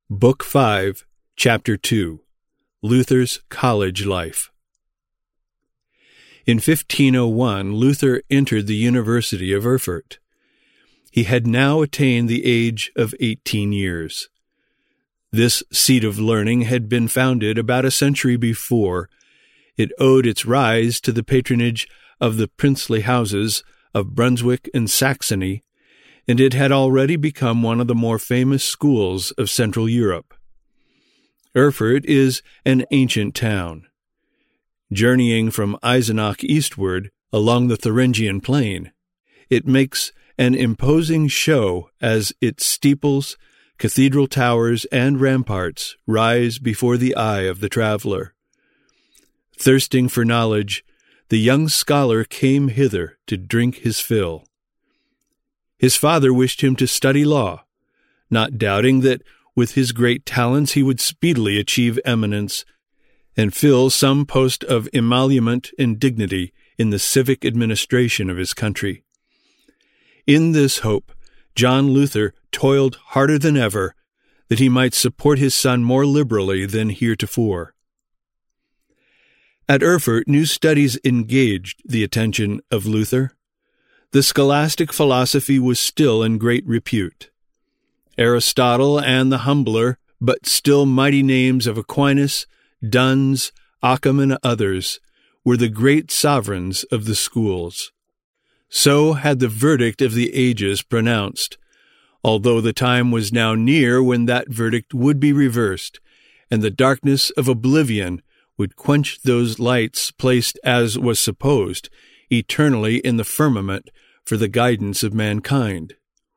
Book 5, Chapter 2, Luther's College Life. In 1501, Luther entered the University of Erfurt. He had now attained the age of 18 years. This seat of learning had been founded about a century before. It owed its rise to the patronage of the princely houses of Brunswick and Saxony, and it had already become one of the more famous schools of Central Europe. Erfurt is an ancient town. Journeying from Eisenach eastward along the Thuringian plain, it makes an imposing show as its steeples, cathedral towers, and ramparts rise before the eye of the traveler. Thirsting for knowledge, the young scholar came hither to drink his fill. His father wished him to study law, not doubting that with his great talents he would speedily achieve eminence and fill some post of emolument and dignity in the civic administration of his country. In this hope, John Luther toiled harder than ever, that he might support his son more liberally than heretofore. At Erfurt, new studies engaged the attention of Luther. The scholastic philosophy was still in great repute. Aristotle and the humbler, but still mighty names of Aquinas, Duns, Occam, and others were the great sovereigns of the schools. So had the verdict of the ages pronounced, although the time was now near when that verdict would be reversed, and the darkness of oblivion would quench those lights placed, as was supposed, eternally in the firmament for the guidance of mankind.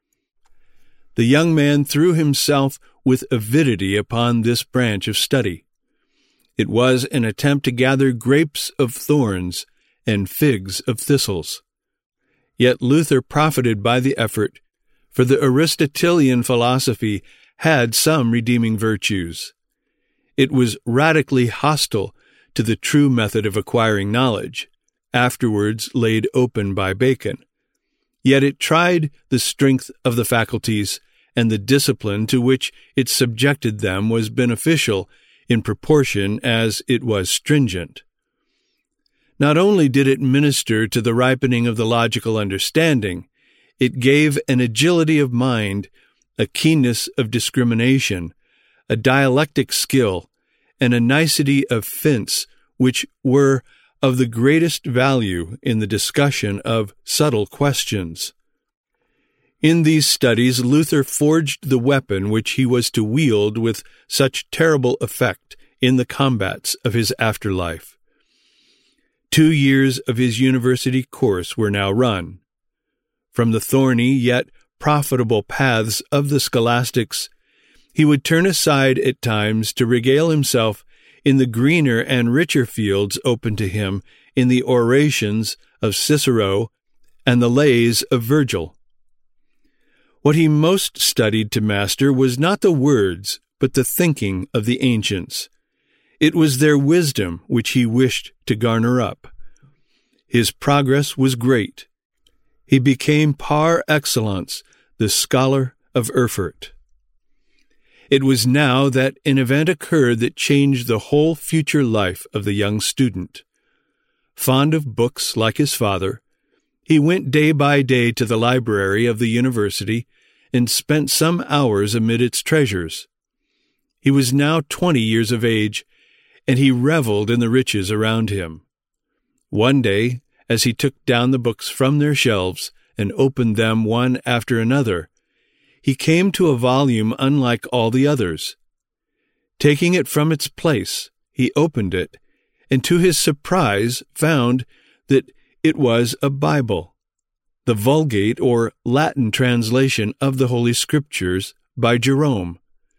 The young man threw himself with avidity upon this branch of study. It was an attempt to gather grapes of thorns and figs of thistles. Yet Luther profited by the effort, for the Aristotelian philosophy had some redeeming virtues. It was radically hostile to the true method of acquiring knowledge, afterwards laid open by Bacon. Yet it tried the strength of the faculties, and the discipline to which it subjected them was beneficial in proportion as it was stringent. Not only did it minister to the ripening of the logical understanding, it gave an agility of mind, a keenness of discrimination, a dialectic skill, and a nicety of fence which were of the greatest value in the discussion of subtle questions. In these studies, Luther forged the weapon which he was to wield with such terrible effect in the combats of his afterlife. 2 years of his university course were now run. From the thorny yet profitable paths of the scholastics, he would turn aside at times to regale himself in the greener and richer fields open to him in the orations of Cicero and the lays of Virgil. What he most studied to master was not the words, but the thinking of the ancients. It was their wisdom which he wished to garner up. His progress was great. He became par excellence the scholar of Erfurt. It was now that an event occurred that changed the whole future life of the young student. Fond of books like his father, he went day by day to the library of the university and spent some hours amid its treasures. He was now 20 years of age, and he reveled in the riches around him. One day, as he took down the books from their shelves and opened them one after another, he came to a volume unlike all the others. Taking it from its place, he opened it, and to his surprise found that it was a Bible, the Vulgate or Latin translation of the Holy Scriptures by Jerome.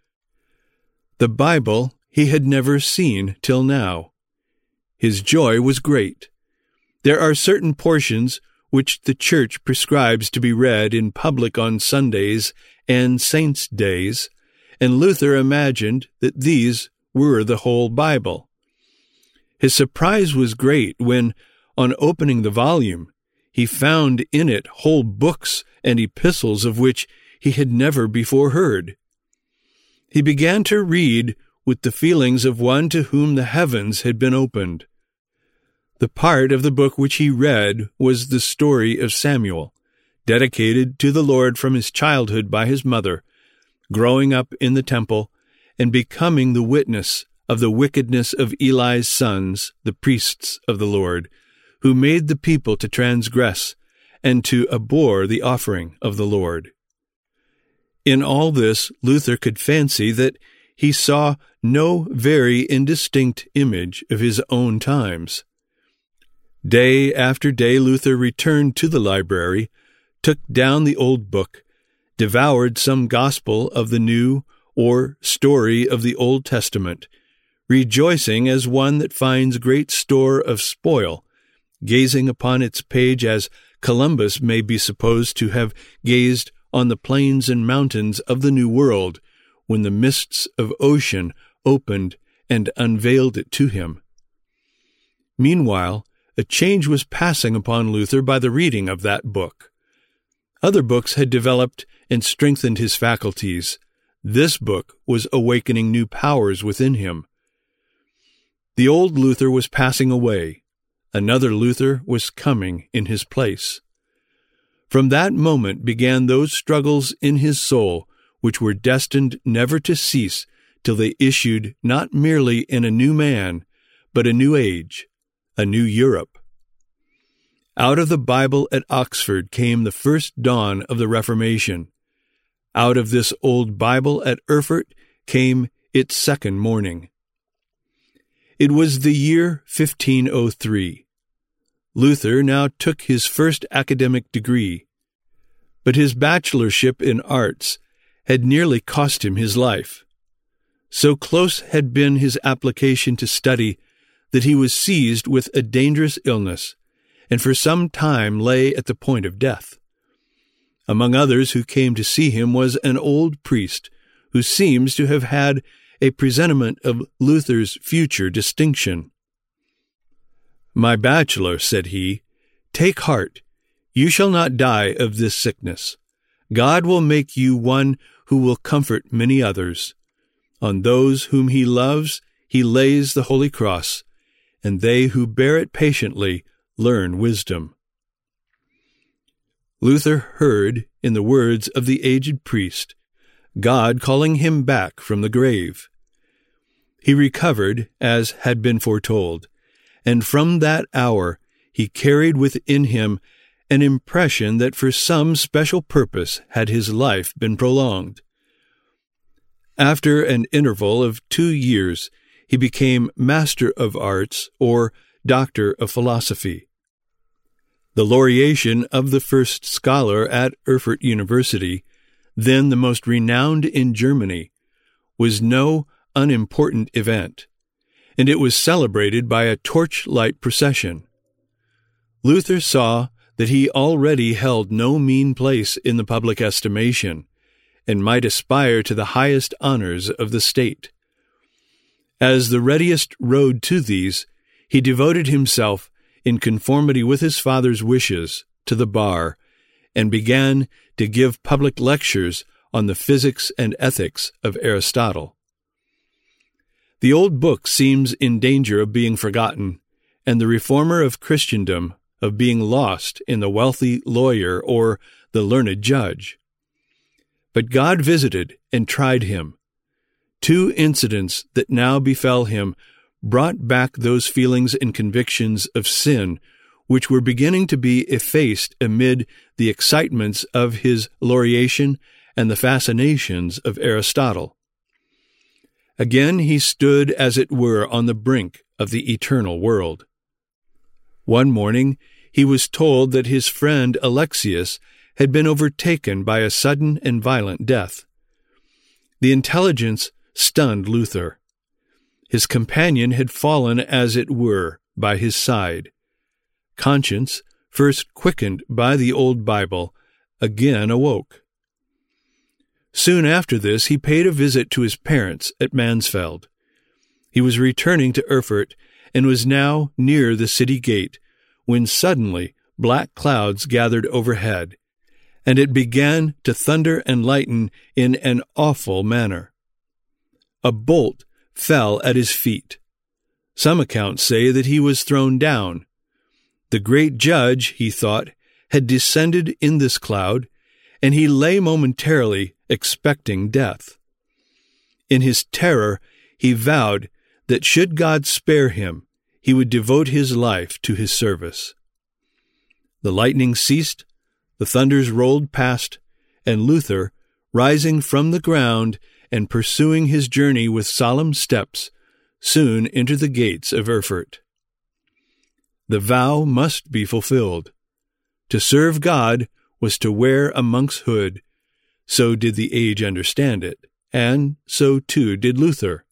The Bible he had never seen till now. His joy was great. There are certain portions which the Church prescribes to be read in public on Sundays and saints' days, and Luther imagined that these were the whole Bible. His surprise was great when, on opening the volume, he found in it whole books and epistles of which he had never before heard. He began to read with the feelings of one to whom the heavens had been opened. The part of the book which he read was the story of Samuel, dedicated to the Lord from his childhood by his mother, growing up in the temple, and becoming the witness of the wickedness of Eli's sons, the priests of the Lord, who made the people to transgress and to abhor the offering of the Lord. In all this, Luther could fancy that he saw no very indistinct image of his own times. Day after day Luther returned to the library, took down the old book, devoured some gospel of the New or story of the Old Testament, rejoicing as one that finds great store of spoil, gazing upon its page as Columbus may be supposed to have gazed on the plains and mountains of the New World when the mists of ocean opened and unveiled it to him. Meanwhile, a change was passing upon Luther by the reading of that book. Other books had developed and strengthened his faculties. This book was awakening new powers within him. The old Luther was passing away. Another Luther was coming in his place. From that moment began those struggles in his soul which were destined never to cease till they issued not merely in a new man, but a new age, a new Europe. Out of the Bible at Oxford came the first dawn of the Reformation. Out of this old Bible at Erfurt came its second morning. It was the year 1503. Luther now took his first academic degree, but his bachelorship in arts had nearly cost him his life. So close had been his application to study that he was seized with a dangerous illness, and for some time lay at the point of death. Among others who came to see him was an old priest who seems to have had a presentiment of Luther's future distinction. "My bachelor," said he, "take heart. You shall not die of this sickness. God will make you one who will comfort many others. On those whom he loves, he lays the holy cross, and they who bear it patiently learn wisdom." Luther heard, in the words of the aged priest, God calling him back from the grave. He recovered, as had been foretold, and from that hour he carried within him an impression that for some special purpose had his life been prolonged. After an interval of 2 years, he became Master of Arts, or Doctor of Philosophy. The laureation of the first scholar at Erfurt University, then the most renowned in Germany, was no unimportant event, and it was celebrated by a torchlight procession. Luther saw that he already held no mean place in the public estimation, and might aspire to the highest honors of the state. As the readiest road to these, he devoted himself, in conformity with his father's wishes, to the bar, and began to give public lectures on the physics and ethics of Aristotle. The old book seems in danger of being forgotten, and the reformer of Christendom of being lost in the wealthy lawyer or the learned judge. But God visited and tried him. 2 incidents that now befell him brought back those feelings and convictions of sin which were beginning to be effaced amid the excitements of his laureation and the fascinations of Aristotle. Again he stood, as it were, on the brink of the eternal world. One morning he was told that his friend Alexius had been overtaken by a sudden and violent death. The intelligence stunned Luther. His companion had fallen, as it were, by his side. Conscience, first quickened by the old Bible, again awoke. Soon after this he paid a visit to his parents at Mansfeld. He was returning to Erfurt, and was now near the city gate, when suddenly black clouds gathered overhead, and it began to thunder and lighten in an awful manner. A bolt fell at his feet. Some accounts say that he was thrown down. The great judge, he thought, had descended in this cloud, and he lay momentarily expecting death. In his terror, he vowed that should God spare him, he would devote his life to his service. The lightning ceased, the thunders rolled past, and Luther, rising from the ground and pursuing his journey with solemn steps, soon entered the gates of Erfurt. The vow must be fulfilled. To serve God was to wear a monk's hood. So did the age understand it, and so too did Luther.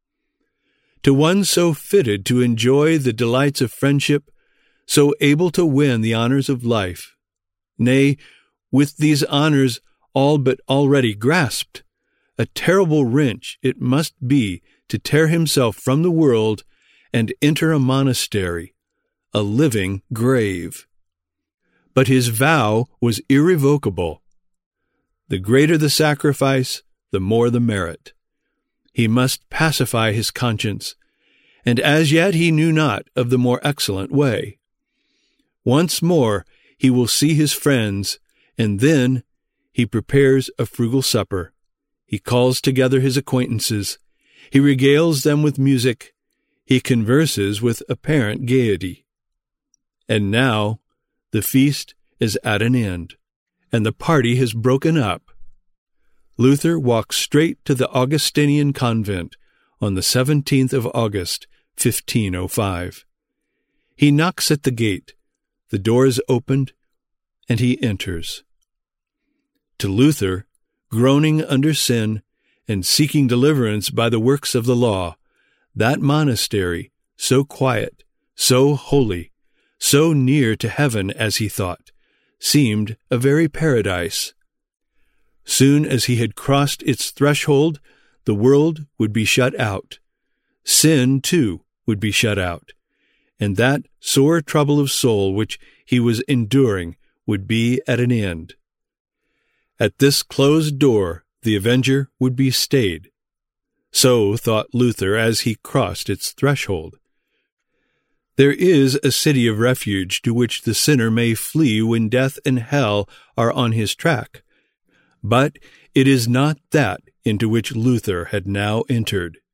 To one so fitted to enjoy the delights of friendship, so able to win the honors of life, nay, with these honors all but already grasped, a terrible wrench it must be to tear himself from the world and enter a monastery, a living grave. But his vow was irrevocable. The greater the sacrifice, the more the merit. He must pacify his conscience, and as yet he knew not of the more excellent way. Once more he will see his friends, and then he prepares a frugal supper. He calls together his acquaintances. He regales them with music. He converses with apparent gaiety. And now the feast is at an end, and the party has broken up. Luther walks straight to the Augustinian convent on the 17th of August, 1505. He knocks at the gate. The door is opened, and he enters. To Luther, groaning under sin and seeking deliverance by the works of the law, that monastery, so quiet, so holy, so near to heaven as he thought, seemed a very paradise. Soon as he had crossed its threshold, the world would be shut out. Sin, too, would be shut out, and that sore trouble of soul which he was enduring would be at an end. At this closed door the avenger would be stayed. So thought Luther as he crossed its threshold. There is a city of refuge to which the sinner may flee when death and hell are on his track, but it is not that into which Luther had now entered.